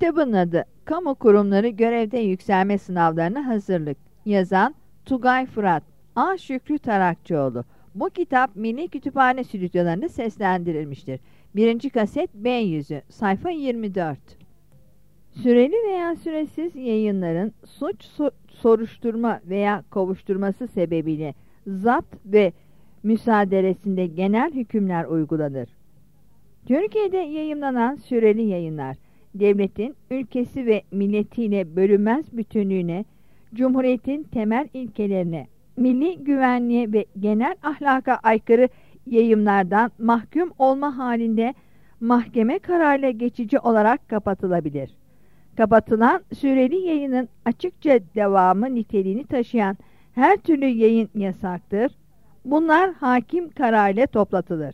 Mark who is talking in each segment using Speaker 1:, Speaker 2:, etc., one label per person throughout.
Speaker 1: Kitabın adı Kamu Kurumları Görevde Yükselme Sınavlarına Hazırlık. Yazan Tugay Fırat. A. Şükrü Tarakçıoğlu. Bu kitap Milli Kütüphane stüdyolarında seslendirilmiştir. 1. kaset B yüzü. Sayfa 24. Süreli veya süresiz yayınların suç soruşturma veya kovuşturması sebebiyle zapt ve müsaaderesinde genel hükümler uygulanır. Türkiye'de yayımlanan süreli yayınlar, devletin, ülkesi ve milletiyle bölünmez bütünlüğüne, Cumhuriyet'in temel ilkelerine, milli güvenliğe ve genel ahlaka aykırı yayımlardan mahkum olma halinde mahkeme kararıyla geçici olarak kapatılabilir. Kapatılan süreli yayının açıkça devamı niteliğini taşıyan her türlü yayın yasaktır. Bunlar hakim kararıyla toplatılır.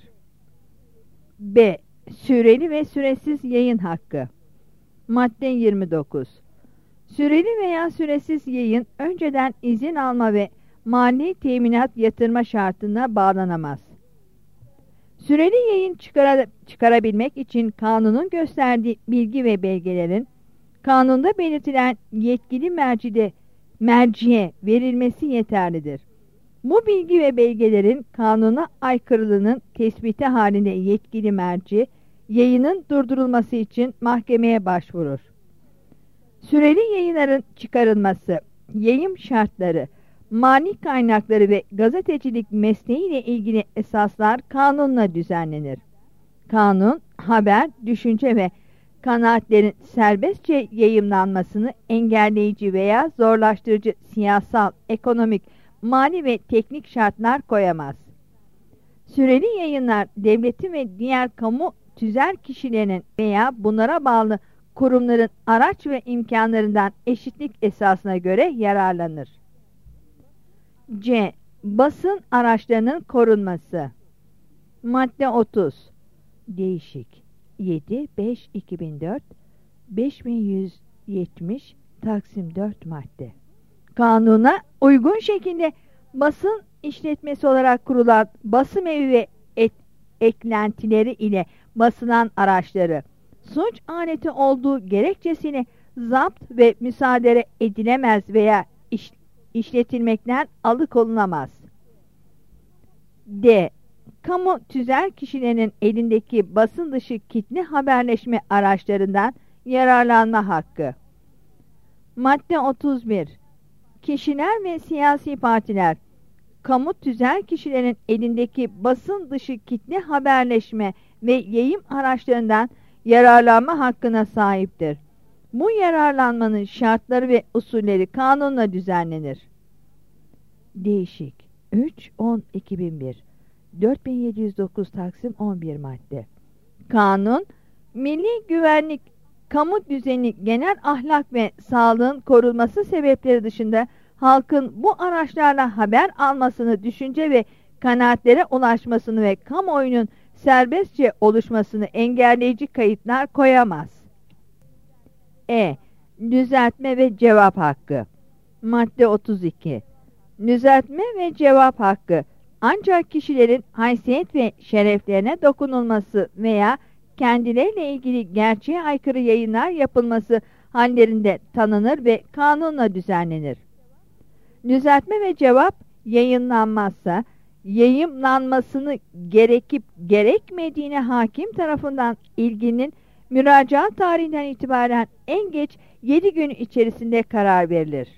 Speaker 1: B. Süreli ve süresiz yayın hakkı. Madde 29. Süreli veya süresiz yayın önceden izin alma ve mali teminat yatırma şartına bağlanamaz. Süreli yayın çıkarabilmek için kanunun gösterdiği bilgi ve belgelerin kanunda belirtilen yetkili merciye verilmesi yeterlidir. Bu bilgi ve belgelerin kanuna aykırılığının tespiti halinde yetkili merci, yayının durdurulması için mahkemeye başvurur. Süreli yayınların çıkarılması, yayım şartları, mali kaynakları ve gazetecilik mesleğiyle ilgili esaslar kanunla düzenlenir. Kanun, haber, düşünce ve kanaatlerin serbestçe yayımlanmasını engelleyici veya zorlaştırıcı siyasal, ekonomik, mali ve teknik şartlar koyamaz. Süreli yayınlar devletin ve diğer kamu tüzel kişilerinin veya bunlara bağlı kurumların araç ve imkanlarından eşitlik esasına göre yararlanır. C. Basın araçlarının korunması. Madde 30. Değişik 7-5-2004 5170 Taksim 4 madde. Kanuna uygun şekilde basın işletmesi olarak kurulan basım evi ve eklentileri ile basılan araçları suç aleti olduğu gerekçesiyle zapt ve müsaade edilemez veya işletilmekten alıkonulmaz. D. Kamu tüzel kişilerinin elindeki basın dışı kitli haberleşme araçlarından yararlanma hakkı. Madde 31. Kişiler ve siyasi partiler, kamu tüzel kişilerin elindeki basın dışı kitli haberleşme ve yayım araçlarından yararlanma hakkına sahiptir. Bu yararlanmanın şartları ve usulleri kanunla düzenlenir. Değişik 3-10-2001 4709 Taksim 11 madde. Kanun, milli güvenlik, kamu düzeni, genel ahlak ve sağlığın korunması sebepleri dışında halkın bu araçlarla haber almasını, düşünce ve kanaatlere ulaşmasını ve kamuoyunun serbestçe oluşmasını engelleyici kayıtlar koyamaz. E. Düzeltme ve cevap hakkı. Madde 32. Düzeltme ve cevap hakkı ancak kişilerin haysiyet ve şereflerine dokunulması veya kendileriyle ilgili gerçeğe aykırı yayınlar yapılması hallerinde tanınır ve kanunla düzenlenir. Düzeltme ve cevap yayınlanmazsa, yayımlanmasını gerekip gerekmediğine hakim tarafından ilginin müracaat tarihinden itibaren en geç 7 gün içerisinde karar verilir.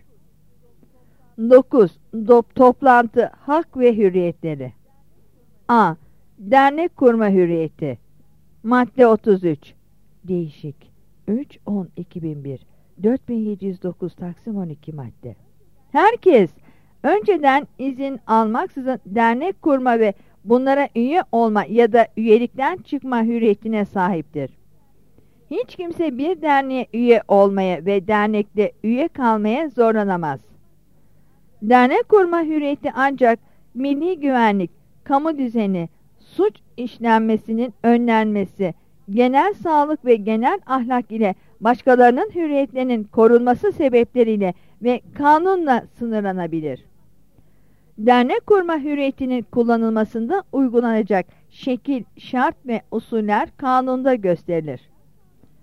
Speaker 1: 9. Toplantı, hak ve hürriyetleri. A. Dernek kurma hürriyeti. Madde 33. Değişik 3-10-2001 4709 Taksim 12 madde. Herkes önceden izin almaksızın dernek kurma ve bunlara üye olma ya da üyelikten çıkma hürriyetine sahiptir. Hiç kimse bir derneğe üye olmaya ve dernekte üye kalmaya zorlanamaz. Dernek kurma hürriyeti ancak milli güvenlik, kamu düzeni, suç işlenmesinin önlenmesi, genel sağlık ve genel ahlak ile başkalarının hürriyetlerinin korunması sebepleriyle ve kanunla sınırlanabilir. Dernek kurma hürriyetinin kullanılmasında uygulanacak şekil, şart ve usuller kanunda gösterilir.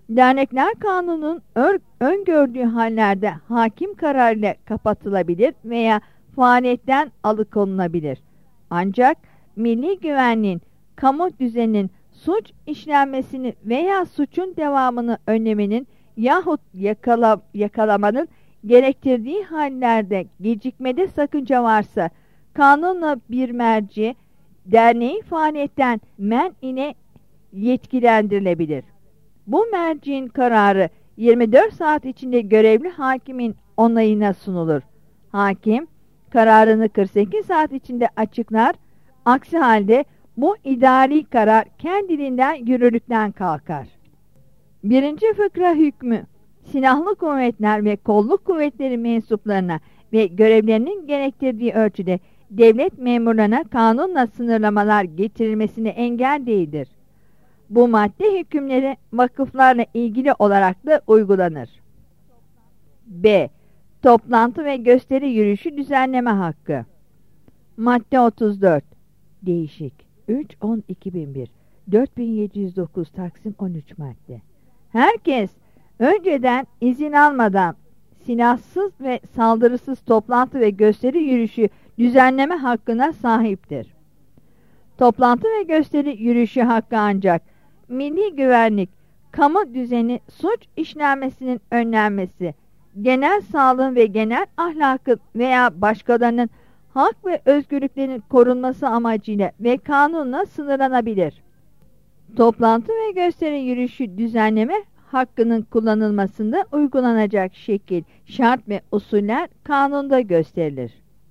Speaker 1: Dernekler kanunun öngördüğü hallerde hakim kararıyla kapatılabilir veya faaliyetten alıkonulabilir. Ancak milli güvenliğin, kamu düzeninin suç işlenmesini veya suçun devamını önlemenin yahut yakalamanın gerektirdiği hallerde gecikmede sakınca varsa kanunla bir merci derneği faaliyetten men ile yetkilendirilebilir. Bu merciğin kararı 24 saat içinde görevli hakimin onayına sunulur. Hakim kararını 48 saat içinde açıklar. Aksi halde bu idari karar kendiliğinden yürürlükten kalkar. 1. fıkra hükmü silahlı kuvvetler ve kolluk kuvvetleri mensuplarına ve görevlerinin gerektirdiği ölçüde devlet memurlarına kanunla sınırlamalar getirilmesine engel değildir. Bu madde hükümleri vakıflarla ilgili olarak da uygulanır. B. Toplantı ve gösteri yürüyüşü düzenleme hakkı. Madde 34. Değişik. 3-10-2001 4709 Taksim 13 madde. Herkes önceden izin almadan silahsız ve saldırısız toplantı ve gösteri yürüyüşü düzenleme hakkına sahiptir. Toplantı ve gösteri yürüyüşü hakkı ancak milli güvenlik, kamu düzeni, suç işlenmesinin önlenmesi, genel sağlığın ve genel ahlakın veya başkalarının hak ve özgürlüklerinin korunması amacıyla ve kanunla sınırlanabilir. Toplantı ve gösteri yürüyüşü düzenleme hakkının kullanılmasında uygulanacak şekil, şart ve usuller kanunda gösterilir.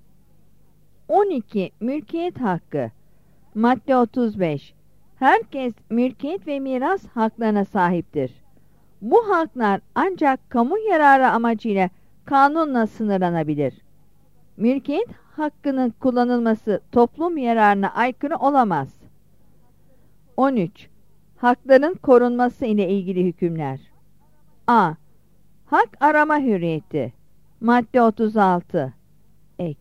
Speaker 1: 12. Mülkiyet hakkı. Madde 35. Herkes mülkiyet ve miras haklarına sahiptir. Bu haklar ancak kamu yararı amacıyla kanunla sınırlanabilir. Mülkiyet hakkının kullanılması toplum yararına aykırı olamaz. 13. Hakların korunması ile ilgili hükümler. A. Hak arama hürriyeti. Madde 36. Ek.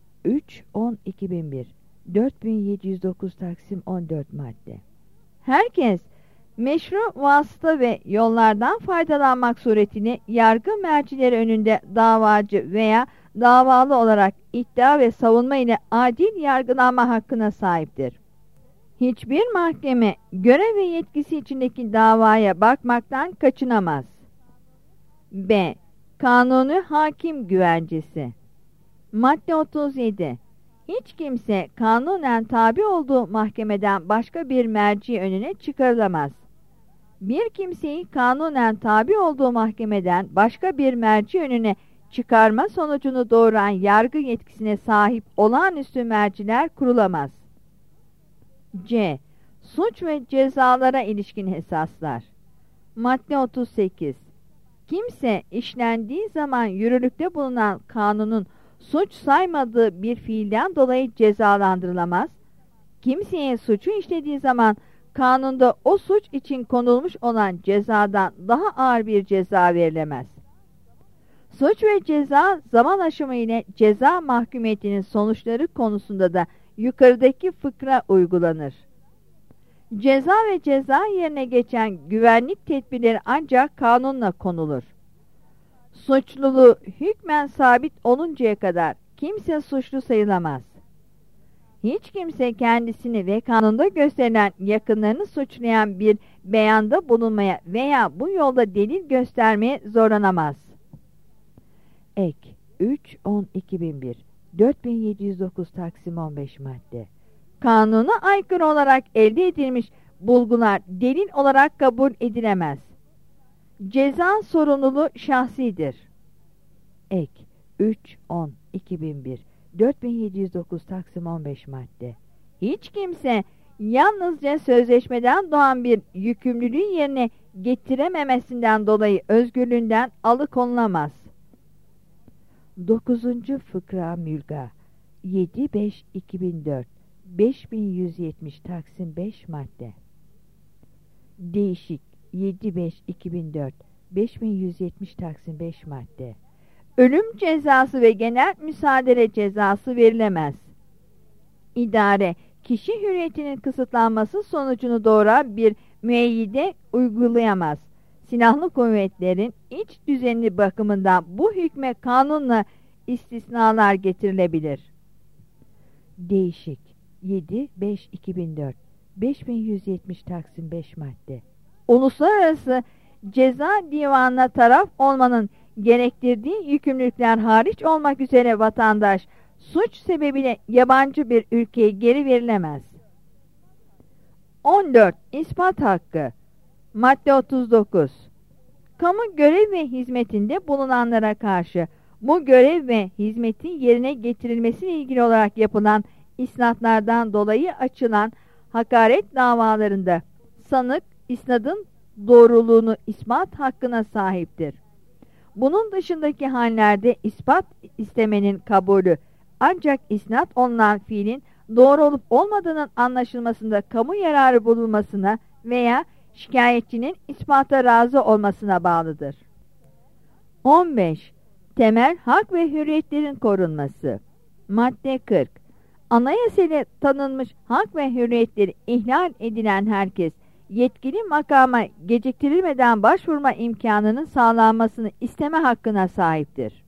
Speaker 1: 3-10-2001 4709 Taksim 14 madde. Herkes meşru vasıta ve yollardan faydalanmak suretiyle yargı mercileri önünde davacı veya davalı olarak iddia ve savunma ile adil yargılanma hakkına sahiptir. Hiçbir mahkeme görev ve yetkisi içindeki davaya bakmaktan kaçınamaz. B. Kanuni hakim güvencesi. Madde 37. Hiç kimse kanunen tabi olduğu mahkemeden başka bir merci önüne çıkarılamaz. Bir kimseyi kanunen tabi olduğu mahkemeden başka bir merci önüne çıkarma sonucunu doğuran yargı yetkisine sahip olağanüstü merciler kurulamaz. C. Suç ve cezalara ilişkin esaslar. Madde 38. Kimse işlendiği zaman yürürlükte bulunan kanunun suç saymadığı bir fiilden dolayı cezalandırılamaz. Kimseye suçu işlediği zaman kanunda o suç için konulmuş olan cezadan daha ağır bir ceza verilemez. Suç ve ceza zaman aşımı ile ceza mahkumiyetinin sonuçları konusunda da yukarıdaki fıkra uygulanır. Ceza ve ceza yerine geçen güvenlik tedbirleri ancak kanunla konulur. Suçluluğu hükmen sabit oluncaya kadar kimse suçlu sayılamaz. Hiç kimse kendisini ve kanunda gösterilen yakınlarını suçlayan bir beyanda bulunmaya veya bu yolda delil göstermeye zorlanamaz. Ek 3-10-2001 4709 Taksim 15 madde. Kanuna aykırı olarak elde edilmiş bulgular delil olarak kabul edilemez. Ceza sorumluluğu şahsidir. Ek 3-10-2001 4709 Taksim 15 madde. Hiç kimse yalnızca sözleşmeden doğan bir yükümlülüğü yerine getirememesinden dolayı özgürlüğünden alıkonulamaz. 9. fıkra mülga 7-5-2004 5170 Taksim 5 madde. Değişik 7-5-2004 5170 Taksim 5 madde. Ölüm cezası ve genel müsaade cezası verilemez. İdare, kişi hürriyetinin kısıtlanması sonucunu doğuran bir müeyyide uygulayamaz. Silahlı kuvvetlerin iç düzeni bakımından bu hükme kanunla istisnalar getirilebilir. Değişik 7-5-2004 5170 Taksim 5 madde. Uluslararası Ceza Divanı'na taraf olmanın gerektirdiği yükümlülükler hariç olmak üzere vatandaş suç sebebiyle yabancı bir ülkeye geri verilemez. 14. İspat hakkı. Madde 39. Kamu görev ve hizmetinde bulunanlara karşı bu görev ve hizmetin yerine getirilmesiyle ilgili olarak yapılan isnatlardan dolayı açılan hakaret davalarında sanık isnadın doğruluğunu ispat hakkına sahiptir. Bunun dışındaki hallerde ispat istemenin kabulü ancak isnat olunan fiilin doğru olup olmadığının anlaşılmasında kamu yararı bulunmasına veya şikayetçinin ispata razı olmasına bağlıdır. 15. Temel hak ve hürriyetlerin korunması. Madde 40. Anayasayla tanınmış hak ve hürriyetleri ihlal edilen herkes, yetkili makama geciktirilmeden başvurma imkanının sağlanmasını isteme hakkına sahiptir.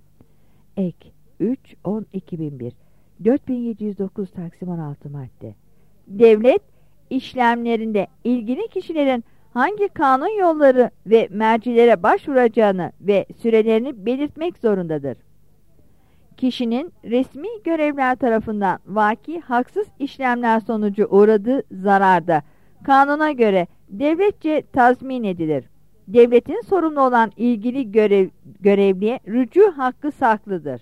Speaker 1: Ek 3-10-2001 4709 Taksim 16 madde. Devlet işlemlerinde ilgili kişilerin hangi kanun yolları ve mercilere başvuracağını ve sürelerini belirtmek zorundadır. Kişinin resmi görevler tarafından vaki haksız işlemler sonucu uğradığı zararda kanuna göre devletçe tazmin edilir. Devletin sorumlu olan ilgili görevliye rücu hakkı saklıdır.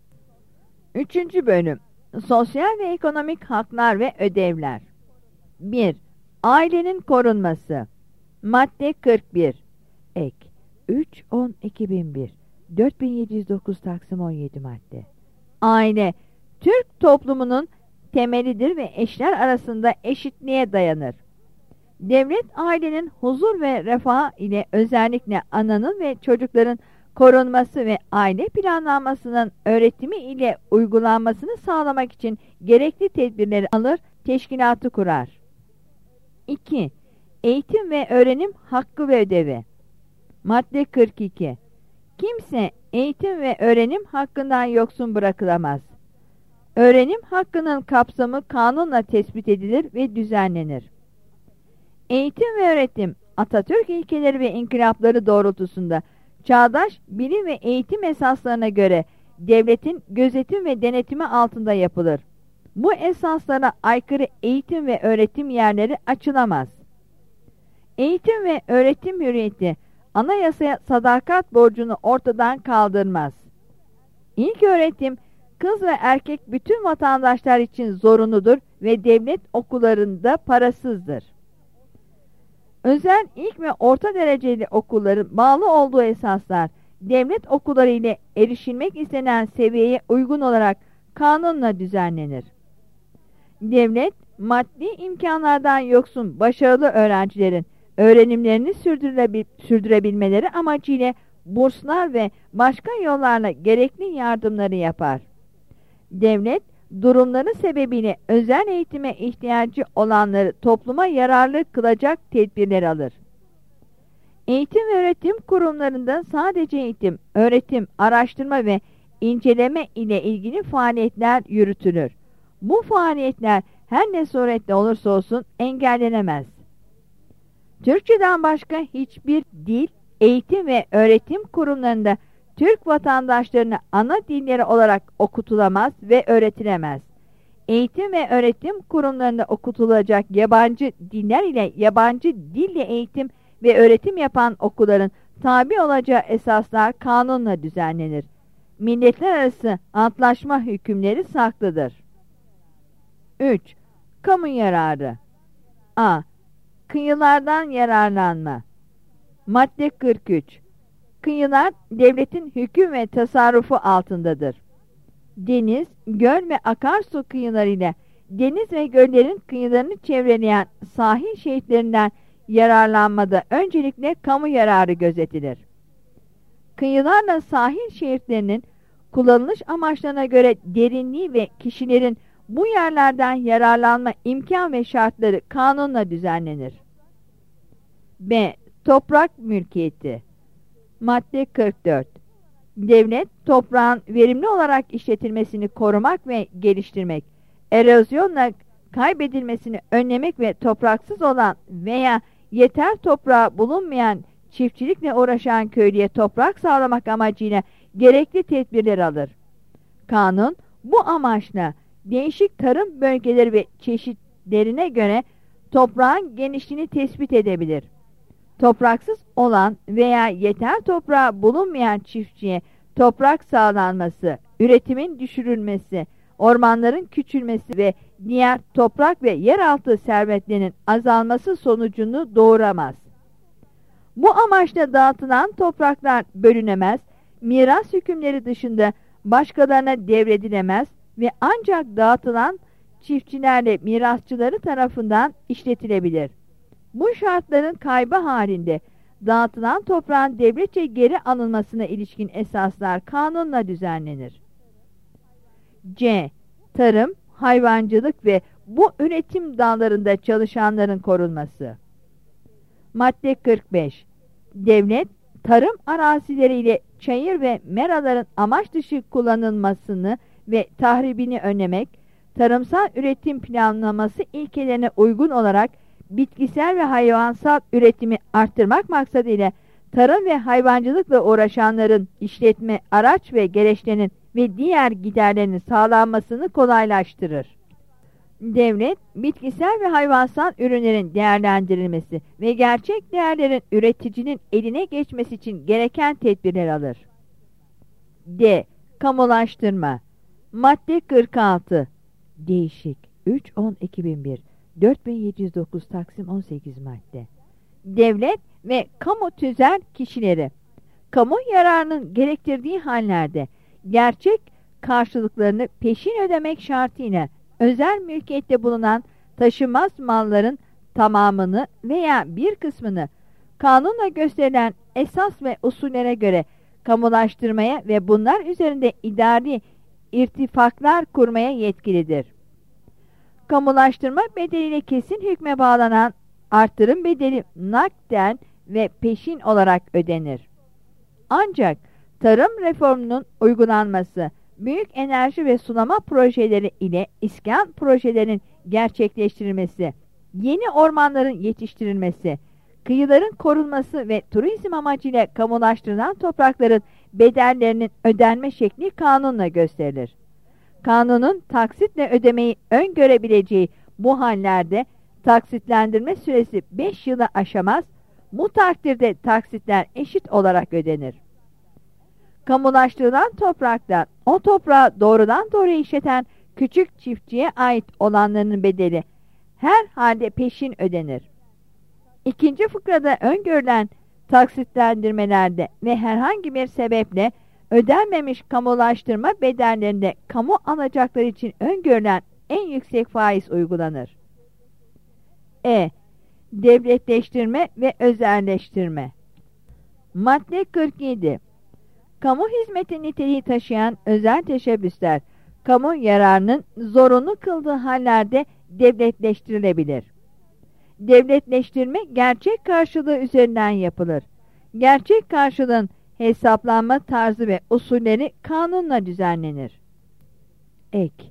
Speaker 1: 3. Bölüm. Sosyal ve ekonomik haklar ve ödevler. 1. Ailenin korunması. Madde 41. Ek 3-10-2001 4709 Taksim 17 madde. Aile, Türk toplumunun temelidir ve eşler arasında eşitliğe dayanır. Devlet ailenin huzur ve refah ile özellikle ananın ve çocukların korunması ve aile planlanmasının öğretimi ile uygulanmasını sağlamak için gerekli tedbirleri alır, teşkilatı kurar. 2. Eğitim ve öğrenim hakkı ve ödevi. Madde 42. Kimse eğitim ve öğrenim hakkından yoksun bırakılamaz. Öğrenim hakkının kapsamı kanunla tespit edilir ve düzenlenir. Eğitim ve öğretim, Atatürk ilkeleri ve inkılapları doğrultusunda çağdaş bilim ve eğitim esaslarına göre devletin gözetim ve denetimi altında yapılır. Bu esaslara aykırı eğitim ve öğretim yerleri açılamaz. Eğitim ve öğretim hürriyeti, anayasaya sadakat borcunu ortadan kaldırmaz. İlk öğretim, kız ve erkek bütün vatandaşlar için zorunludur ve devlet okullarında parasızdır. Özel ilk ve orta dereceli okulların bağlı olduğu esaslar, devlet okulları ile erişilmek istenen seviyeye uygun olarak kanunla düzenlenir. Devlet, maddi imkanlardan yoksun başarılı öğrencilerin öğrenimlerini sürdürebilmeleri amacıyla burslar ve başka yollarla gerekli yardımları yapar. Devlet, durumları sebebiyle özel eğitime ihtiyacı olanları topluma yararlı kılacak tedbirler alır. Eğitim ve öğretim kurumlarında sadece eğitim, öğretim, araştırma ve inceleme ile ilgili faaliyetler yürütülür. Bu faaliyetler her ne surette olursa olsun engellenemez. Türkçeden başka hiçbir dil, eğitim ve öğretim kurumlarında Türk vatandaşlarına ana dilleri olarak okutulamaz ve öğretilemez. Eğitim ve öğretim kurumlarında okutulacak yabancı diller ile yabancı dille eğitim ve öğretim yapan okulların tabi olacağı esaslar kanunla düzenlenir. Milletler arası antlaşma hükümleri saklıdır. 3. Kamu yararı. A. Kıyılardan yararlanma. Madde 43. Kıyılar devletin hüküm ve tasarrufu altındadır. Deniz, göl ve akarsu kıyılarıyla deniz ve göllerin kıyılarını çevreleyen sahil şeritlerinden yararlanmada öncelikle kamu yararı gözetilir. Kıyılarla sahil şeritlerinin kullanılış amaçlarına göre derinliği ve kişilerin bu yerlerden yararlanma imkan ve şartları kanunla düzenlenir. B. Toprak mülkiyeti. Madde 44. Devlet, toprağın verimli olarak işletilmesini korumak ve geliştirmek, erozyonla kaybedilmesini önlemek ve topraksız olan veya yeter toprağı bulunmayan çiftçilikle uğraşan köylüye toprak sağlamak amacıyla gerekli tedbirler alır. Kanun, bu amaçla değişik tarım bölgeleri ve çeşitlerine göre toprağın genişliğini tespit edebilir. Topraksız olan veya yeter toprağı bulunmayan çiftçiye toprak sağlanması, üretimin düşürülmesi, ormanların küçülmesi ve diğer toprak ve yeraltı servetlerinin azalması sonucunu doğuramaz. Bu amaçla dağıtılan topraklar bölünemez, miras hükümleri dışında başkalarına devredilemez ve ancak dağıtılan çiftçilerle mirasçıları tarafından işletilebilir. Bu şartların kaybı halinde dağıtılan toprağın devletçe geri alınmasına ilişkin esaslar kanunla düzenlenir. C. Tarım, hayvancılık ve bu üretim dallarında çalışanların korunması. Madde 45. Devlet, tarım arazileriyle çayır ve meraların amaç dışı kullanılmasını ve tahribini önlemek, tarımsal üretim planlaması ilkelerine uygun olarak bitkisel ve hayvansal üretimi arttırmak maksadıyla tarım ve hayvancılıkla uğraşanların işletme, araç ve gereçlerinin ve diğer giderlerinin sağlanmasını kolaylaştırır. Devlet, bitkisel ve hayvansal ürünlerin değerlendirilmesi ve gerçek değerlerin üreticinin eline geçmesi için gereken tedbirler alır. D. Kamulaştırma. Madde 46. Değişik 3-10-2001 4709 Taksim 18 madde. Devlet ve kamu tüzel kişileri kamu yararının gerektirdiği hallerde gerçek karşılıklarını peşin ödemek şartıyla özel mülkiyette bulunan taşınmaz malların tamamını veya bir kısmını kanunla gösterilen esas ve usullere göre kamulaştırmaya ve bunlar üzerinde idari irtifaklar kurmaya yetkilidir. Kamulaştırma bedeliyle kesin hükme bağlanan artırım bedeli nakden ve peşin olarak ödenir. Ancak tarım reformunun uygulanması, büyük enerji ve sulama projeleri ile iskan projelerinin gerçekleştirilmesi, yeni ormanların yetiştirilmesi, kıyıların korunması ve turizm amacıyla kamulaştırılan toprakların bedellerinin ödenme şekli kanunla gösterilir. Kanunun taksitle ödemeyi öngörebileceği bu hallerde taksitlendirme süresi 5 yılı aşamaz, bu takdirde taksitler eşit olarak ödenir. Kamulaştırılan topraklar, o toprağı doğrudan doğruya işleten küçük çiftçiye ait olanların bedeli her halde peşin ödenir. İkinci fıkrada öngörülen taksitlendirmelerde ve herhangi bir sebeple ödenmemiş kamulaştırma bedellerinde kamu alacakları için öngörülen en yüksek faiz uygulanır. Devletleştirme ve özelleştirme. Madde 47. Kamu hizmeti niteliği taşıyan özel teşebbüsler, kamu yararının zorunlu kıldığı hallerde devletleştirilebilir. Devletleştirme gerçek karşılığı üzerinden yapılır. Gerçek karşılığın hesaplanma tarzı ve usulleri kanunla düzenlenir. Ek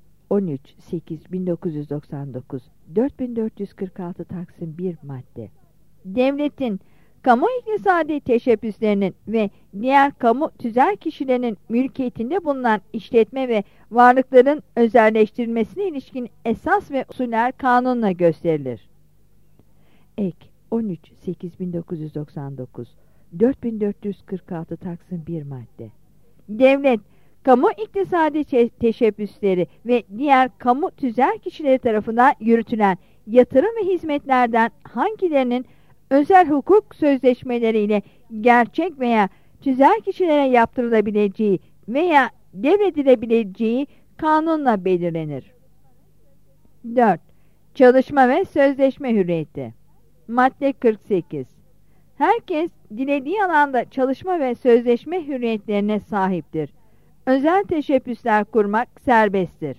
Speaker 1: 13-8-1999 4446 Taksim 1 madde. Devletin, kamu iktisadi teşebbüslerinin ve diğer kamu tüzel kişilerinin mülkiyetinde bulunan işletme ve varlıkların özelleştirilmesine ilişkin esas ve usuller kanunla gösterilir. Ek 13-8-1999 4446 Taksim 1 madde. Devlet, kamu iktisadi teşebbüsleri ve diğer kamu tüzel kişileri tarafından yürütülen yatırım ve hizmetlerden hangilerinin özel hukuk sözleşmeleriyle gerçek veya tüzel kişilere yaptırılabileceği veya devredilebileceği kanunla belirlenir. 4. Çalışma ve sözleşme hürriyeti. Madde 48. Herkes dilediği alanda çalışma ve sözleşme hürriyetlerine sahiptir. Özel teşebbüsler kurmak serbesttir.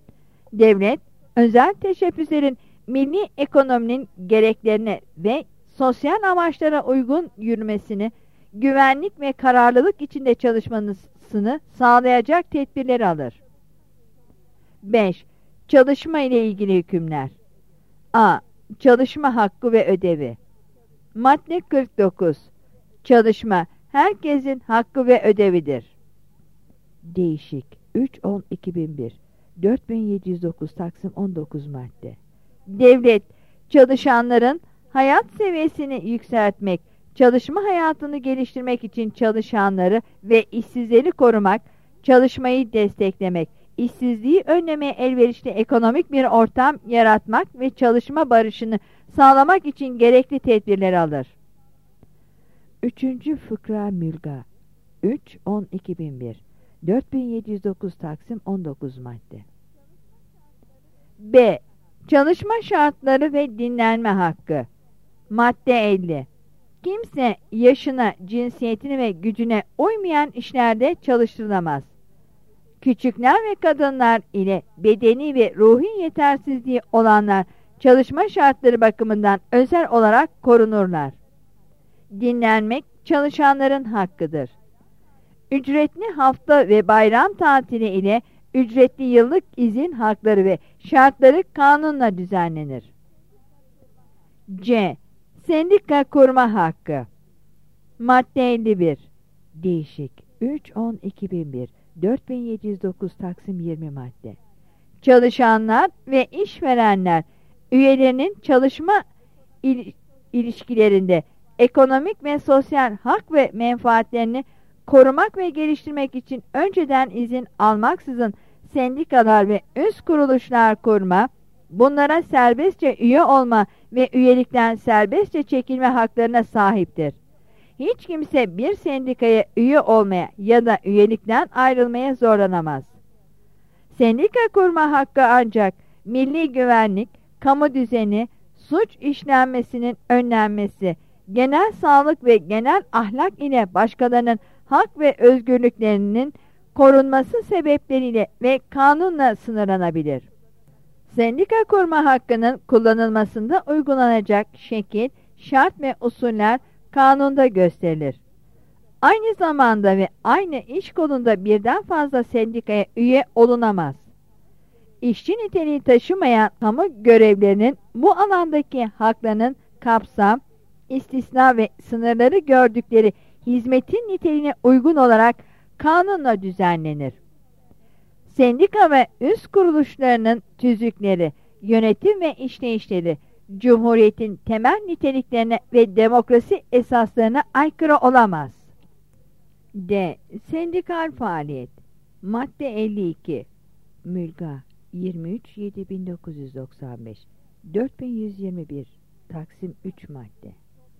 Speaker 1: Devlet, özel teşebbüslerin milli ekonominin gereklerine ve sosyal amaçlara uygun yürümesini, güvenlik ve kararlılık içinde çalışmasını sağlayacak tedbirleri alır. 5. Çalışma ile ilgili hükümler. A. Çalışma hakkı ve ödevi. Madde 49. Çalışma herkesin hakkı ve ödevidir. Değişik 3-10-2001 4709 Taksim 19 madde. Devlet, çalışanların hayat seviyesini yükseltmek, çalışma hayatını geliştirmek için çalışanları ve işsizleri korumak, çalışmayı desteklemek, işsizliği önlemeye elverişli ekonomik bir ortam yaratmak ve çalışma barışını sağlamak için gerekli tedbirleri alır. 3. Fıkra Mülga 3-10-2001 4709 Taksim 19 madde. B. Çalışma şartları ve dinlenme hakkı. Madde 50. Kimse yaşına, cinsiyetine ve gücüne uymayan işlerde çalıştırılamaz. Küçükler ve kadınlar ile bedeni ve ruhi yetersizliği olanlar çalışma şartları bakımından özel olarak korunurlar. Dinlenmek çalışanların hakkıdır. Ücretli hafta ve bayram tatili ile ücretli yıllık izin hakları ve şartları kanunla düzenlenir. C. Sendika kurma hakkı. Madde 51. Değişik 3-10-2001 4709 Taksim 20 madde. Çalışanlar ve işverenler üyelerinin çalışma ilişkilerinde ekonomik ve sosyal hak ve menfaatlerini korumak ve geliştirmek için önceden izin almaksızın sendikalar ve üst kuruluşlar kurma, bunlara serbestçe üye olma ve üyelikten serbestçe çekilme haklarına sahiptir. Hiç kimse bir sendikaya üye olmaya ya da üyelikten ayrılmaya zorlanamaz. Sendika kurma hakkı ancak milli güvenlik, kamu düzeni, suç işlenmesinin önlenmesi, genel sağlık ve genel ahlak ile başkalarının hak ve özgürlüklerinin korunması sebepleriyle ve kanunla sınırlanabilir. Sendika kurma hakkının kullanılmasında uygulanacak şekil, şart ve usuller kanunda gösterilir. Aynı zamanda ve aynı iş kolunda birden fazla sendikaya üye olunamaz. İşçi niteliği taşımayan kamu görevlerinin bu alandaki haklarının kapsam, istisna ve sınırları gördükleri hizmetin niteliğine uygun olarak kanunla düzenlenir. Sendika ve üst kuruluşlarının tüzükleri, yönetim ve işleyişleri, Cumhuriyetin temel niteliklerine ve demokrasi esaslarına aykırı olamaz. D. Sendikal faaliyet. Madde 52. Mülga 23-7995 4121 Taksim 3 madde.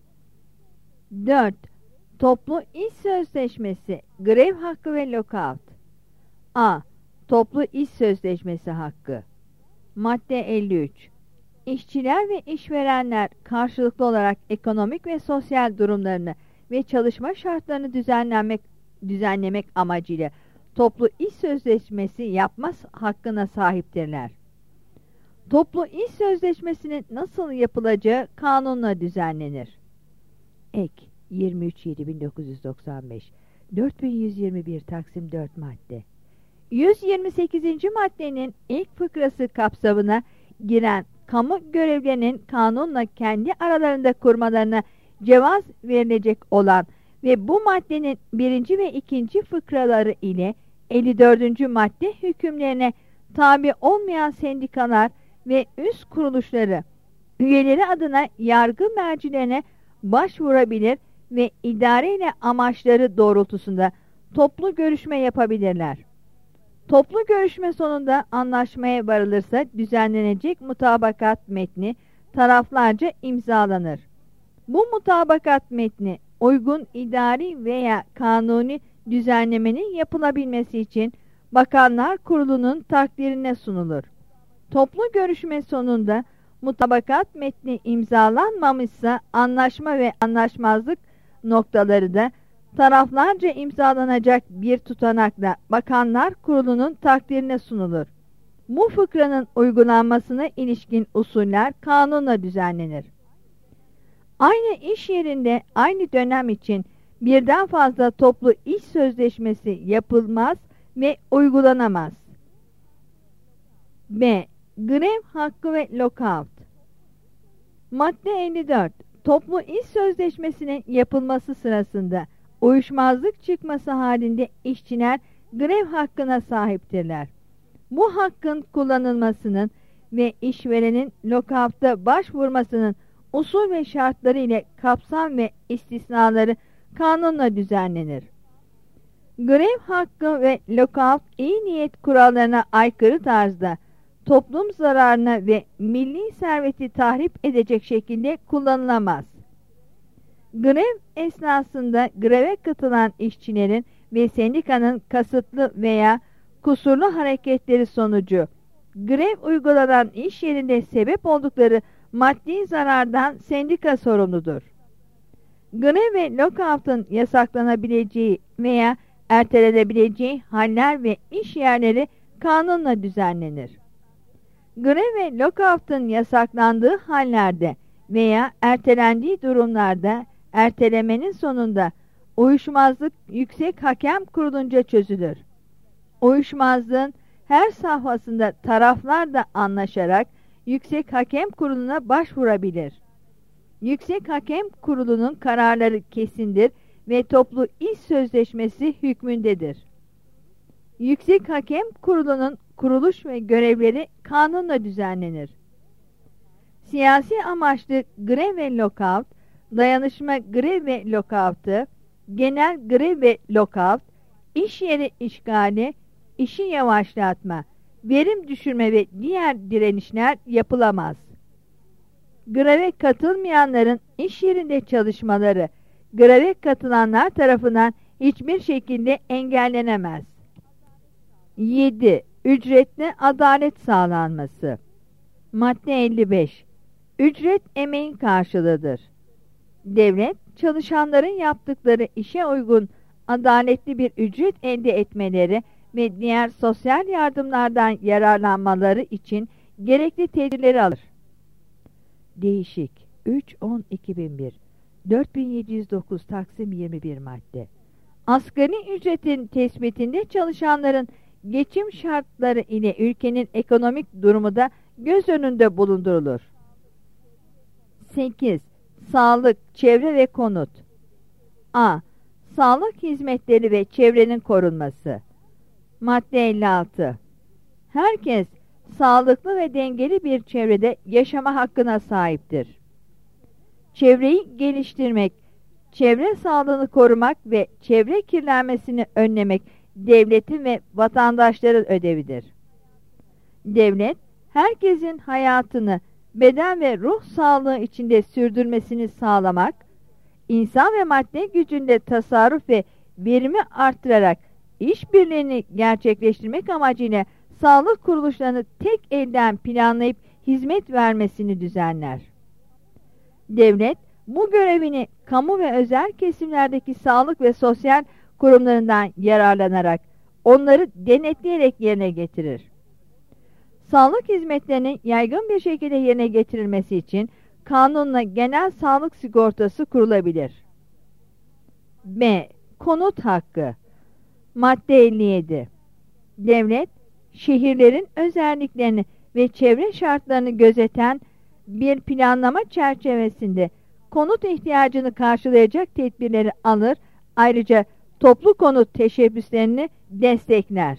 Speaker 1: 4. Toplu iş sözleşmesi, grev hakkı ve lockout. A. Toplu iş sözleşmesi hakkı. Madde 53. İşçiler ve işverenler karşılıklı olarak ekonomik ve sosyal durumlarını ve çalışma şartlarını düzenlemek amacıyla toplu iş sözleşmesi yapma hakkına sahiptirler. Toplu iş sözleşmesinin nasıl yapılacağı kanunla düzenlenir. Ek 23-7995 4121 Taksim 4 madde. 128. maddenin ilk fıkrası kapsamına giren kamu görevlerinin kanunla kendi aralarında kurmalarına cevaz verilecek olan ve bu maddenin 1. ve 2. fıkraları ile 54. madde hükümlerine tabi olmayan sendikalar ve üst kuruluşları üyeleri adına yargı mercilerine başvurabilir ve idareyle amaçları doğrultusunda toplu görüşme yapabilirler. Toplu görüşme sonunda anlaşmaya varılırsa düzenlenecek mutabakat metni taraflarca imzalanır. Bu mutabakat metni uygun idari veya kanuni düzenlemenin yapılabilmesi için Bakanlar Kurulu'nun takdirine sunulur. Toplu görüşme sonunda mutabakat metni imzalanmamışsa anlaşma ve anlaşmazlık noktaları da taraflarca imzalanacak bir tutanakla Bakanlar Kurulu'nun takdirine sunulur. Bu fıkranın uygulanmasına ilişkin usuller kanunla düzenlenir. Aynı iş yerinde aynı dönem için birden fazla toplu iş sözleşmesi yapılmaz ve uygulanamaz. B. Grev hakkı ve lockout. Madde 54. Toplu iş sözleşmesinin yapılması sırasında uyuşmazlık çıkması halinde işçiler grev hakkına sahiptirler. Bu hakkın kullanılmasının ve işverenin lockout'a başvurmasının usul ve şartları ile kapsam ve istisnaları kanunla düzenlenir. Grev hakkı ve lockout iyi niyet kurallarına aykırı tarzda toplum zararına ve milli serveti tahrip edecek şekilde kullanılamaz. Grev esnasında greve katılan işçilerin ve sendikanın kasıtlı veya kusurlu hareketleri sonucu grev uygulanan iş yerinde sebep oldukları maddi zarardan sendika sorumludur. Grev ve lockout'un yasaklanabileceği veya ertelenebileceği haller ve iş yerleri kanunla düzenlenir. Grev ve lockout'un yasaklandığı hallerde veya ertelendiği durumlarda ertelemenin sonunda uyuşmazlık Yüksek Hakem Kurulu'nca çözülür. Uyuşmazlığın her safhasında taraflar da anlaşarak Yüksek Hakem Kurulu'na başvurabilir. Yüksek Hakem Kurulu'nun kararları kesindir ve toplu iş sözleşmesi hükmündedir. Yüksek Hakem Kurulu'nun kuruluş ve görevleri kanunla düzenlenir. Siyasi amaçlı grev ve lockout, dayanışma grev ve lockout'u, genel grev ve lockout, iş yeri işgali, işi yavaşlatma, verim düşürme ve diğer direnişler yapılamaz. Greve katılmayanların iş yerinde çalışmaları, greve katılanlar tarafından hiçbir şekilde engellenemez. 7. Ücretli adalet sağlanması. Madde 55. Ücret emeğin karşılığıdır. Devlet, çalışanların yaptıkları işe uygun adaletli bir ücret elde etmeleri ve diğer sosyal yardımlardan yararlanmaları için gerekli tedbirleri alır. Değişik 3-10-2001 4709 Taksim 21 madde. Asgari ücretin tespitinde çalışanların geçim şartları ile ülkenin ekonomik durumu da göz önünde bulundurulur. 8. Sağlık, çevre ve konut. A. Sağlık hizmetleri ve çevrenin korunması. Madde 56. Herkes sağlıklı ve dengeli bir çevrede yaşama hakkına sahiptir. Çevreyi geliştirmek, çevre sağlığını korumak ve çevre kirlenmesini önlemek devletin ve vatandaşların ödevidir. Devlet, herkesin hayatını beden ve ruh sağlığı içinde sürdürmesini sağlamak, insan ve madde gücünde tasarruf ve verimi artırarak işbirliğini gerçekleştirmek amacıyla sağlık kuruluşlarını tek elden planlayıp hizmet vermesini düzenler. Devlet, bu görevini kamu ve özel kesimlerdeki sağlık ve sosyal kurumlarından yararlanarak onları denetleyerek yerine getirir. Sağlık hizmetlerinin yaygın bir şekilde yerine getirilmesi için kanunla genel sağlık sigortası kurulabilir. B. Konut hakkı. Madde 57. Devlet, şehirlerin özelliklerini ve çevre şartlarını gözeten bir planlama çerçevesinde konut ihtiyacını karşılayacak tedbirleri alır, ayrıca toplu konut teşebbüslerini destekler.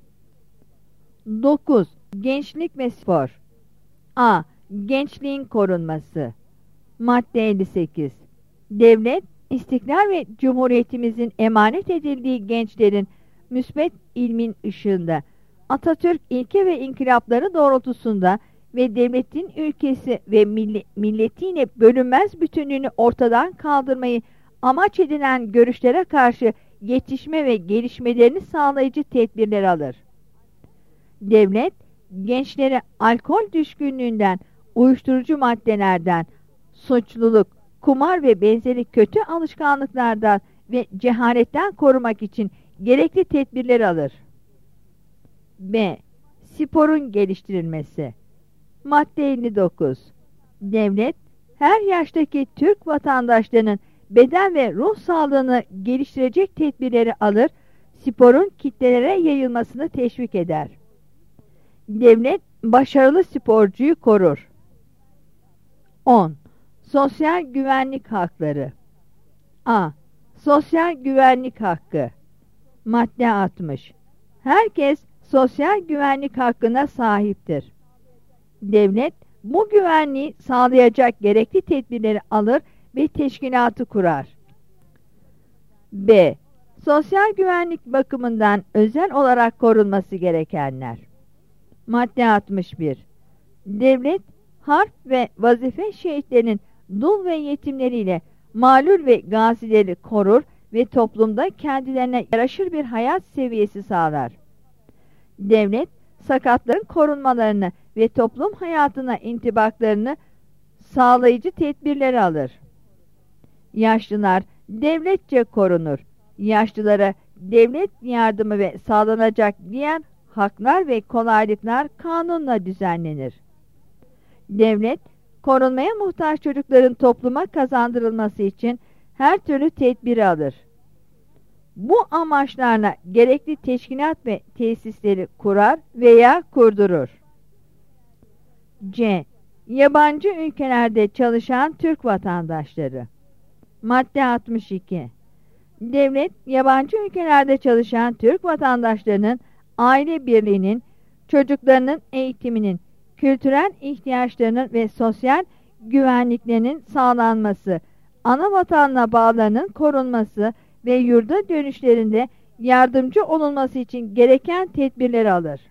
Speaker 1: 9. Gençlik ve spor. A. Gençliğin korunması. Madde 58. Devlet, İstiklal ve Cumhuriyetimizin emanet edildiği gençlerin müsbet ilmin ışığında, Atatürk ilke ve inkılapları doğrultusunda ve devletin ülkesi ve milletiyle bölünmez bütünlüğünü ortadan kaldırmayı amaç edinen görüşlere karşı yetişme ve gelişmelerini sağlayıcı tedbirler alır. Devlet, gençlere alkol düşkünlüğünden, uyuşturucu maddelerden, suçluluk, kumar ve benzeri kötü alışkanlıklardan ve cehaletten korumak için gerekli tedbirler alır. B. Sporun geliştirilmesi. Madde 59. Devlet, her yaştaki Türk vatandaşlarının beden ve ruh sağlığını geliştirecek tedbirleri alır, sporun kitlelere yayılmasını teşvik eder. Devlet başarılı sporcuyu korur. 10. Sosyal güvenlik hakları. A. Sosyal güvenlik hakkı. Madde 60. Herkes sosyal güvenlik hakkına sahiptir. Devlet bu güvenliği sağlayacak gerekli tedbirleri alır ve teşkilatı kurar. B. Sosyal güvenlik bakımından özel olarak korunması gerekenler. Madde 61. Devlet, harp ve vazife şehitlerinin dul ve yetimleriyle mağlul ve gazileri korur ve toplumda kendilerine yaraşır bir hayat seviyesi sağlar. Devlet, sakatların korunmalarını ve toplum hayatına intibaklarını sağlayıcı tedbirleri alır. Yaşlılar devletçe korunur. Yaşlılara devlet yardımı ve sağlanacak diğer haklar ve kolaylıklar kanunla düzenlenir. Devlet, korunmaya muhtaç çocukların topluma kazandırılması için her türlü tedbiri alır. Bu amaçlarla gerekli teşkilat ve tesisleri kurar veya kurdurur. C. Yabancı ülkelerde çalışan Türk vatandaşları. Madde 62. Devlet, yabancı ülkelerde çalışan Türk vatandaşlarının aile birliğinin, çocuklarının eğitiminin, kültürel ihtiyaçlarının ve sosyal güvenliklerinin sağlanması, ana vatanına bağlarının korunması ve yurda dönüşlerinde yardımcı olunması için gereken tedbirleri alır.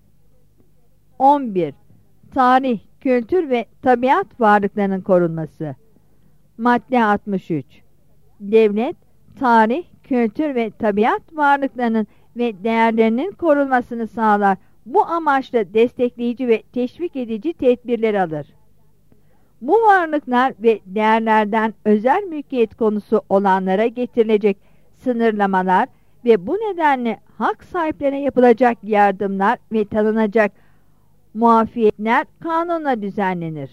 Speaker 1: 11. Tarih, kültür ve tabiat varlıklarının korunması. Madde 63. Devlet, tarih, kültür ve tabiat varlıklarının ve değerlerinin korunmasını sağlar. Bu amaçla destekleyici ve teşvik edici tedbirler alır. Bu varlıklar ve değerlerden özel mülkiyet konusu olanlara getirilecek sınırlamalar ve bu nedenle hak sahiplerine yapılacak yardımlar ve tanınacak muafiyetler kanunla düzenlenir.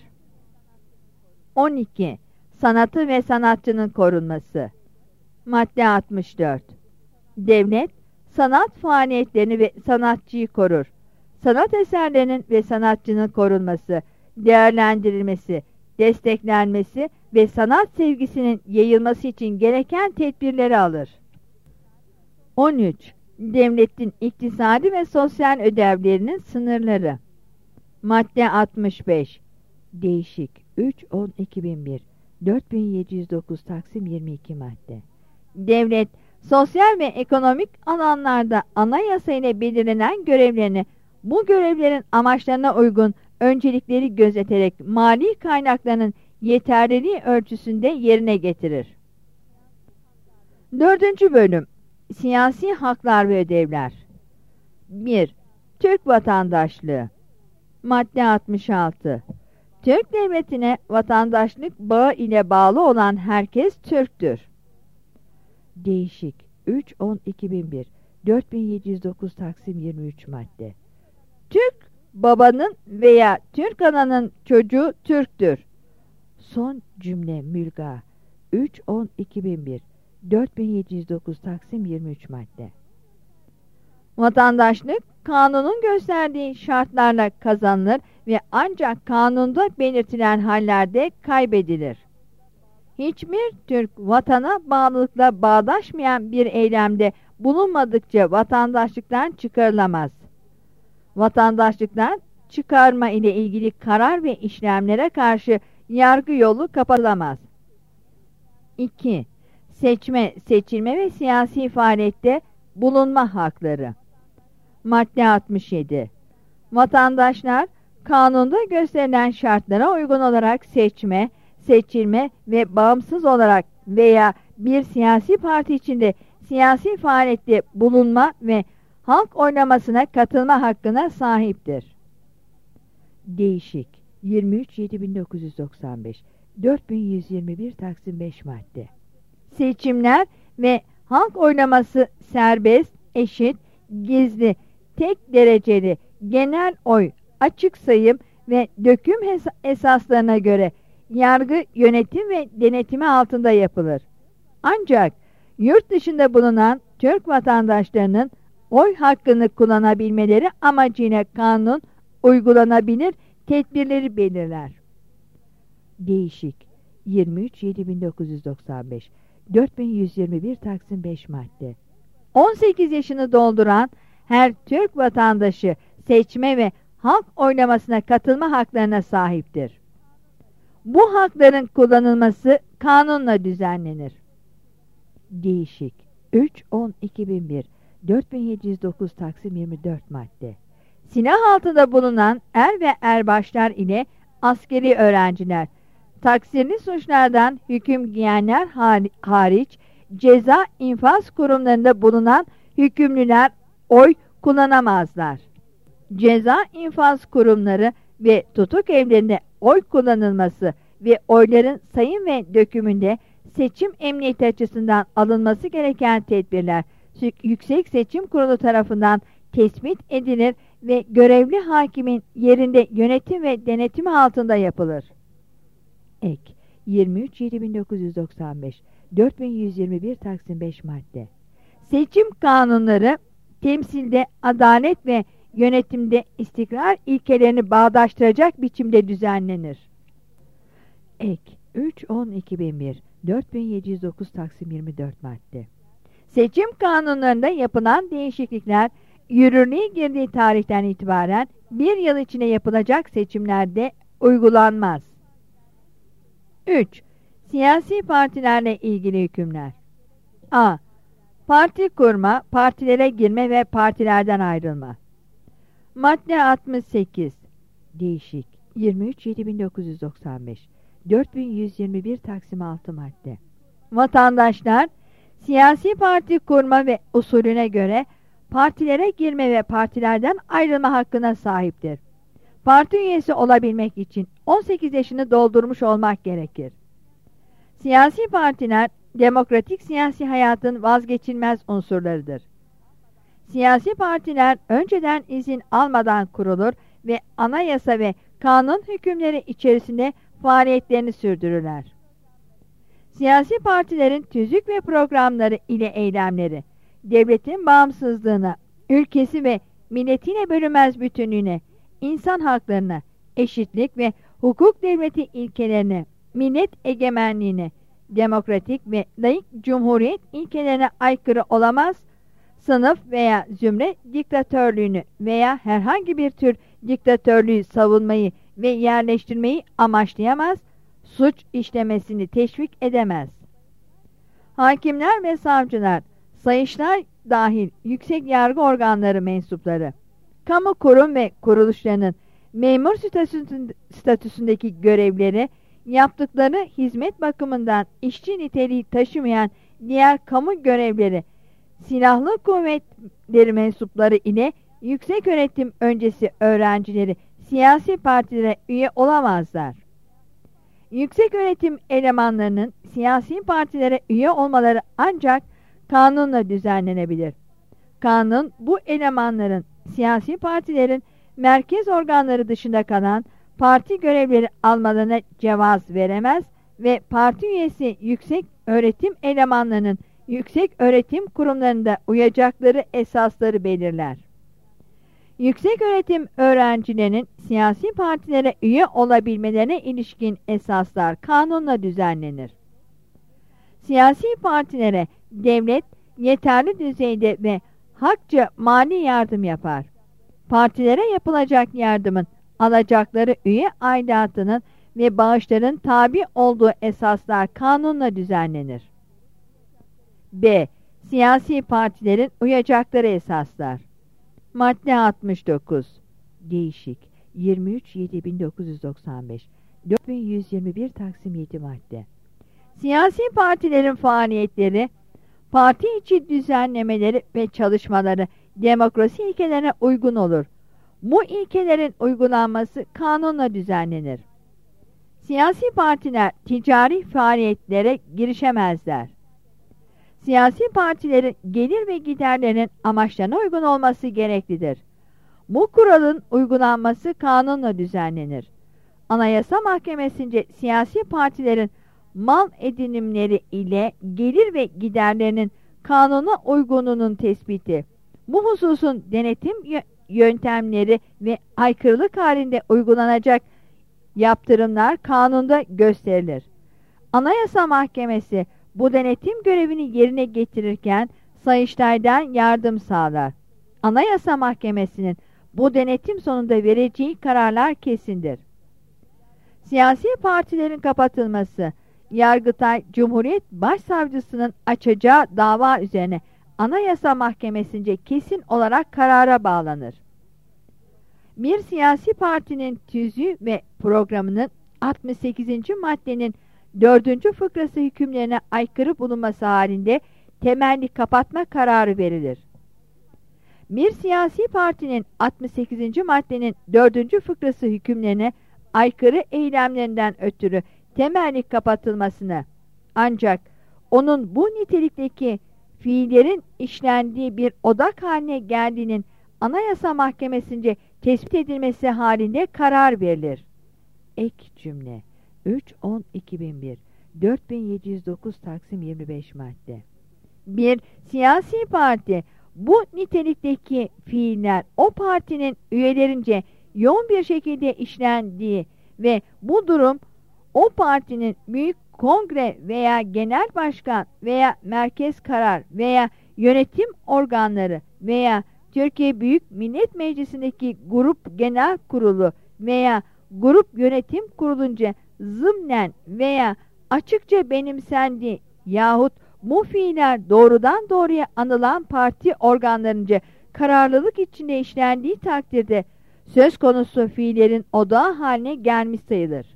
Speaker 1: 12. Sanatı ve sanatçının korunması. Madde 64. Devlet, sanat faaliyetlerini ve sanatçıyı korur. Sanat eserlerinin ve sanatçının korunması, değerlendirilmesi, desteklenmesi ve sanat sevgisinin yayılması için gereken tedbirleri alır. 13. Devletin iktisadi ve sosyal ödevlerinin sınırları. Madde 65. Değişik 3-10-2001 4709 Taksim 22 madde. Devlet, sosyal ve ekonomik alanlarda anayasa ile belirlenen görevlerini, bu görevlerin amaçlarına uygun öncelikleri gözeterek mali kaynaklarının yeterliliği ölçüsünde yerine getirir. 4. Bölüm. Siyasi haklar ve ödevler. 1. Türk vatandaşlığı. Madde 66. Türk devletine vatandaşlık bağı ile bağlı olan herkes Türktür. Değişik 3-10-2001 4709 Taksim 23 madde. Türk babanın veya Türk ananın çocuğu Türktür. Son cümle mülga 3-10-2001 4709 Taksim 23 madde. Vatandaşlık kanunun gösterdiği şartlarla kazanılır ve ancak kanunda belirtilen hallerde kaybedilir. Hiçbir Türk vatana bağlılıkla bağdaşmayan bir eylemde bulunmadıkça vatandaşlıktan çıkarılamaz. Vatandaşlıktan çıkarma ile ilgili karar ve işlemlere karşı yargı yolu kapatılamaz. 2. Seçme, seçilme ve siyasi faaliyette bulunma hakları. Madde 67. Vatandaşlar kanunda gösterilen şartlara uygun olarak seçme, seçilme ve bağımsız olarak veya bir siyasi parti içinde siyasi faaliyette bulunma ve halk oylamasına katılma hakkına sahiptir. Değişik 23-7995 4121 Taksim 5 madde. Seçimler ve halk oylaması serbest, eşit, gizli, tek dereceli, genel oy, açık sayım ve döküm esaslarına göre yargı, yönetim ve denetimi altında yapılır. Ancak yurt dışında bulunan Türk vatandaşlarının oy hakkını kullanabilmeleri amacıyla kanun uygulanabilir tedbirleri belirler. Değişik 23.7.1995 4121 Taksim 5 madde. 18 yaşını dolduran her Türk vatandaşı seçme ve halk oylamasına katılma haklarına sahiptir. Bu hakların kullanılması kanunla düzenlenir. Değişik 3.10.2001 4709 Taksim 24 madde. Silah altında bulunan er ve erbaşlar ile askeri öğrenciler, taksirli suçlardan hüküm giyenler hariç ceza infaz kurumlarında bulunan hükümlüler oy kullanamazlar. Ceza infaz kurumları ve tutuk evlerinde oy kullanılması ve oyların sayım ve dökümünde seçim emniyeti açısından alınması gereken tedbirler Yüksek Seçim Kurulu tarafından tespit edilir ve görevli hakimin yerinde yönetim ve denetimi altında yapılır. Ek 23.7.1995 4121 Taksim 5 madde. Seçim kanunları temsilde adalet ve yönetimde istikrar ilkelerini bağdaştıracak biçimde düzenlenir. Ek 3.10.2001 4709 Taksim 24 madde. Seçim kanunlarında yapılan değişiklikler yürürlüğe girdiği tarihten itibaren bir yıl içinde yapılacak seçimlerde uygulanmaz. 3. Siyasi partilerle ilgili hükümler. A. Parti kurma, partilere girme ve partilerden ayrılma. Madde 68. Değişik 23.7.1995 4121 Taksim 6 madde. Vatandaşlar siyasi parti kurma ve usulüne göre partilere girme ve partilerden ayrılma hakkına sahiptir. Parti üyesi olabilmek için 18 yaşını doldurmuş olmak gerekir. Siyasi partiler demokratik siyasi hayatın vazgeçilmez unsurlarıdır. Siyasi partiler önceden izin almadan kurulur ve anayasa ve kanun hükümleri içerisinde faaliyetlerini sürdürürler. Siyasi partilerin tüzük ve programları ile eylemleri, devletin bağımsızlığına, ülkesi ve milletiyle bölünmez bütünlüğüne, insan haklarına, eşitlik ve hukuk devleti ilkelerine, millet egemenliğine, demokratik ve laik cumhuriyet ilkelerine aykırı olamaz, sınıf veya zümre diktatörlüğünü veya herhangi bir tür diktatörlüğü savunmayı ve yerleştirmeyi amaçlayamaz, suç işlemesini teşvik edemez. Hakimler ve savcılar, Sayıştay dahil yüksek yargı organları mensupları, kamu kurum ve kuruluşlarının memur statüsündeki görevleri, yaptıkları hizmet bakımından işçi niteliği taşımayan diğer kamu görevleri, silahlı kuvvetleri mensupları ile yükseköğretim öncesi öğrencileri siyasi partilere üye olamazlar. Yükseköğretim elemanlarının siyasi partilere üye olmaları ancak kanunla düzenlenebilir. Kanun bu elemanların siyasi partilerin merkez organları dışında kalan parti görevleri almalarına cevaz veremez ve parti üyesi yüksek öğretim elemanlarının yüksek öğretim kurumlarında uyacakları esasları belirler. Yüksek öğretim öğrencilerinin siyasi partilere üye olabilmelerine ilişkin esaslar kanunla düzenlenir. Siyasi partilere devlet yeterli düzeyde ve hakça mali yardım yapar. Partilere yapılacak yardımın alacakları üye aidatının ve bağışların tabi olduğu esaslar kanunla düzenlenir. B. Siyasi partilerin uyacakları esaslar. Madde 69. Değişik 23.7.1995 4121 Taksim 7 madde. Siyasi partilerin faaliyetleri, parti içi düzenlemeleri ve çalışmaları demokrasi ilkelerine uygun olur. Bu ilkelerin uygulanması kanunla düzenlenir. Siyasi partiler ticari faaliyetlere girişemezler. Siyasi partilerin gelir ve giderlerinin amaçlarına uygun olması gereklidir. Bu kuralın uygulanması kanunla düzenlenir. Anayasa Mahkemesi'nce siyasi partilerin mal edinimleri ile gelir ve giderlerinin kanuna uygunluğunun tespiti, bu hususun denetim yöntemleri ve aykırılık halinde uygulanacak yaptırımlar kanunda gösterilir. Anayasa Mahkemesi bu denetim görevini yerine getirirken Sayıştay'dan yardım sağlar. Anayasa Mahkemesi'nin bu denetim sonunda vereceği kararlar kesindir. Siyasi partilerin kapatılması, Yargıtay Cumhuriyet Başsavcısının açacağı dava üzerine Anayasa Mahkemesi'nce kesin olarak karara bağlanır. Bir siyasi partinin tüzüğü ve programının 68. maddenin 4. fıkrası hükümlerine aykırı bulunması halinde temelli kapatma kararı verilir. Bir siyasi partinin 68. maddenin 4. fıkrası hükümlerine aykırı eylemlerinden ötürü temelli kapatılmasını, ancak onun bu nitelikteki fiillerin işlendiği bir odak haline geldiğinin Anayasa Mahkemesi'nce tespit edilmesi halinde karar verilir. Ek cümle 3-10-2001 4709 Taksim 25 madde. Bir siyasi parti bu nitelikteki fiiller o partinin üyelerince yoğun bir şekilde işlendiği ve bu durum o partinin büyük kongre veya genel başkan veya merkez karar veya yönetim organları veya Türkiye Büyük Millet Meclisi'ndeki grup genel kurulu veya grup yönetim kurulunca zımnen veya açıkça benimsendi yahut bu fiiller doğrudan doğruya anılan parti organlarınca kararlılık içinde işlendiği takdirde söz konusu fiillerin odağı haline gelmiş sayılır.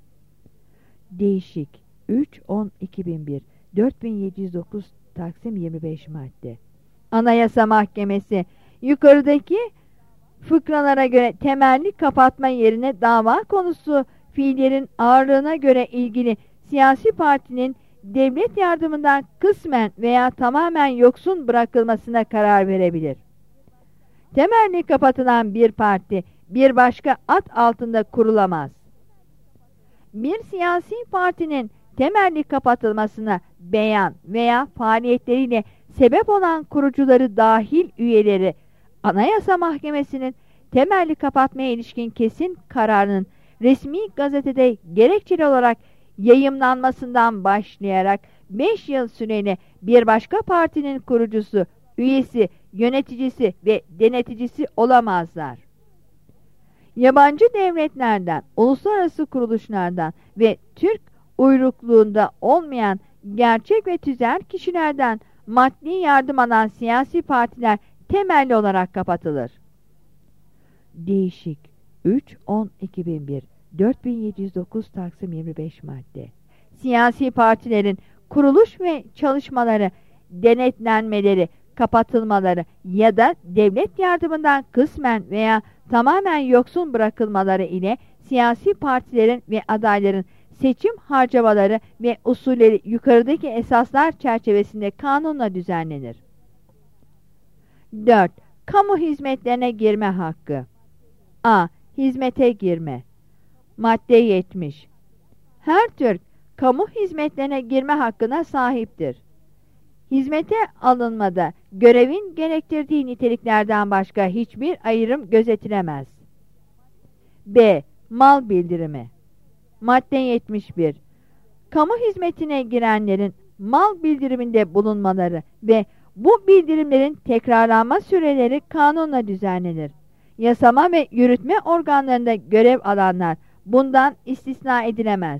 Speaker 1: Değişik 3-10-2001 4709 Taksim 25 madde. Anayasa Mahkemesi yukarıdaki fıkralara göre temelli kapatma yerine dava konusu fiillerin ağırlığına göre ilgili siyasi partinin devlet yardımından kısmen veya tamamen yoksun bırakılmasına karar verebilir. Temelli kapatılan bir parti bir başka ad altında kurulamaz. Bir siyasi partinin temelli kapatılmasına beyan veya faaliyetleriyle sebep olan kurucuları dahil üyeleri Anayasa Mahkemesi'nin temelli kapatmaya ilişkin kesin kararının resmi gazetede gerekçeli olarak yayımlanmasından başlayarak 5 yıl süreyle bir başka partinin kurucusu, üyesi, yöneticisi ve deneticisi olamazlar. Yabancı devletlerden, uluslararası kuruluşlardan ve Türk uyrukluğunda olmayan gerçek ve tüzel kişilerden maddi yardım alan siyasi partiler temelli olarak kapatılır. Değişik 3-10-2001 4709 Taksim 25 madde. Siyasi partilerin kuruluş ve çalışmaları, denetlenmeleri, kapatılmaları ya da devlet yardımından kısmen veya tamamen yoksun bırakılmaları ile siyasi partilerin ve adayların seçim harcamaları ve usulleri yukarıdaki esaslar çerçevesinde kanunla düzenlenir. 4. Kamu hizmetlerine girme hakkı. A. Hizmete girme. Madde 70. Her Türk kamu hizmetlerine girme hakkına sahiptir. Hizmete alınmada görevin gerektirdiği niteliklerden başka hiçbir ayrım gözetilemez. B. Mal bildirimi. Madde 71. Kamu hizmetine girenlerin mal bildiriminde bulunmaları ve bu bildirimlerin tekrarlanma süreleri kanunla düzenlenir. Yasama ve yürütme organlarında görev alanlar bundan istisna edilemez.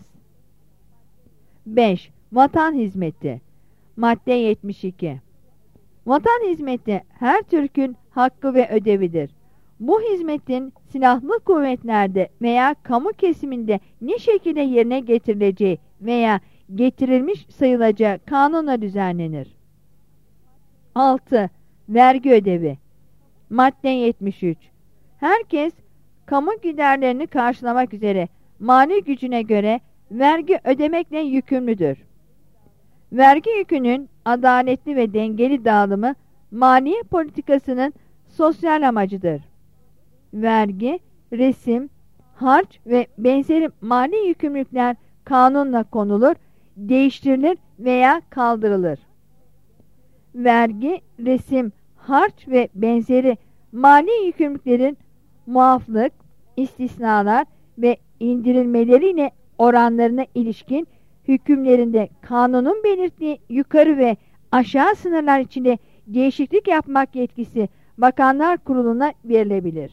Speaker 1: 5. Vatan hizmeti. Madde 72. Vatan hizmeti her Türk'ün hakkı ve ödevidir. Bu hizmetin silahlı kuvvetlerde veya kamu kesiminde ne şekilde yerine getirileceği veya getirilmiş sayılacağı kanunla düzenlenir. 6. Vergi ödevi. Madde 73. Herkes kamu giderlerini karşılamak üzere mali gücüne göre vergi ödemekle yükümlüdür. Vergi yükünün adaletli ve dengeli dağılımı maliye politikasının sosyal amacıdır. Vergi, resim, harç ve benzeri mali yükümlülükler kanunla konulur, değiştirilir veya kaldırılır. Vergi, resim, harç ve benzeri mali yükümlülüklerin muaflık, istisnalar ve indirilmeleriyle oranlarına ilişkin hükümlerinde kanunun belirttiği yukarı ve aşağı sınırlar içinde değişiklik yapmak yetkisi Bakanlar Kurulu'na verilebilir.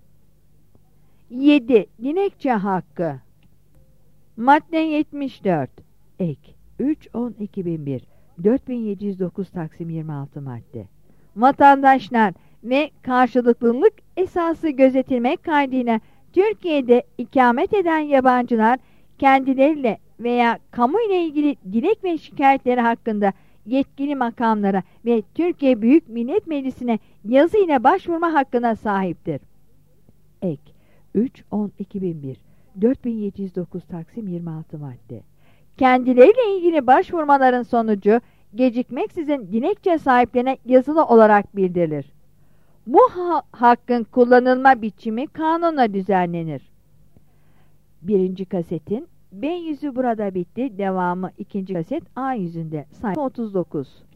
Speaker 1: 7. Dilekçe hakkı. Madde 74. Ek 3-10-2001 4709 Taksim 26 madde. Vatandaşlar ve karşılıklılık esası gözetilmek kaydıyla Türkiye'de ikamet eden yabancılar kendileriyle veya kamu ile ilgili dilek ve şikayetleri hakkında yetkili makamlara ve Türkiye Büyük Millet Meclisi'ne yazı ile başvurma hakkına sahiptir. Ek 3-10-2001 4709 Taksim 26 madde. Kendileriyle ilgili başvurmaların sonucu gecikmeksizin dilekçe sahiplerine yazılı olarak bildirilir. Bu hakkın kullanılma biçimi kanunla düzenlenir. 1. kasetin B yüzü burada bitti. Devamı 2. kaset A yüzünde. Sayfa 39.